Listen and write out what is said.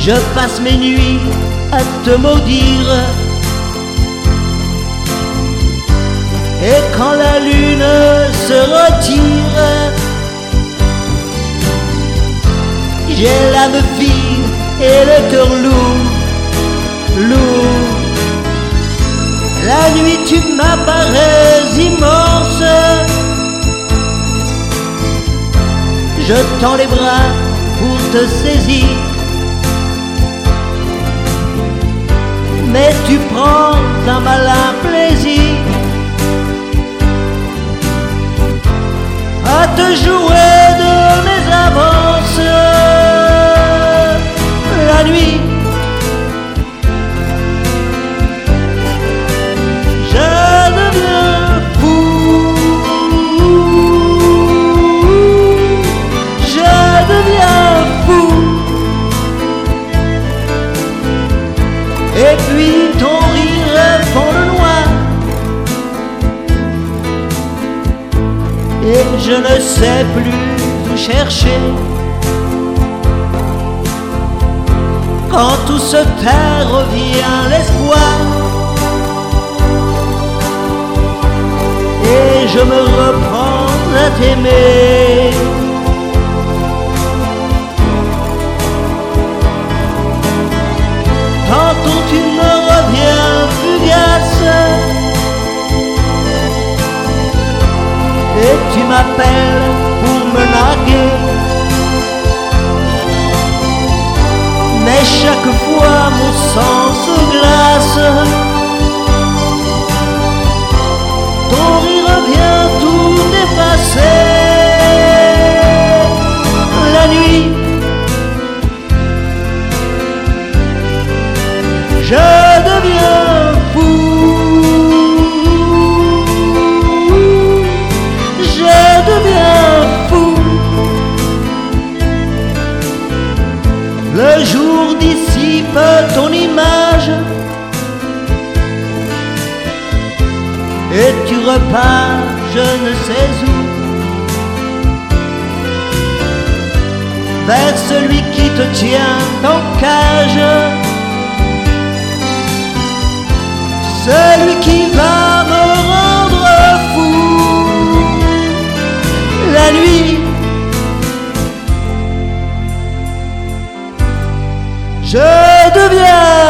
Je passe mes nuits à te maudire. Et quand la lune se retire, j'ai l'âme fine et le cœur lourd, lourd. La nuit tu m'apparais immense. Je tends les bras pour te saisir, mais tu prends un malin plaisir à te jouer de mes avances. La nuit, je deviens fou, je deviens fou. Et puis ton rire fond le noir, et je ne sais plus où chercher. Quand tout se tait revient l'espoir, et je me reprends à t'aimer. Tantôt tu me reviens fugace, et tu m'appelles pour me narguer. Mais chaque fois mon sang se glace, ton rire vient tout effacer. La nuit, je deviens fou, je deviens fou. Le jour dissipe ton image, et tu repars je ne sais où, vers celui qui te tient en cage, celui qui va me rendre fou. La nuit, je deviens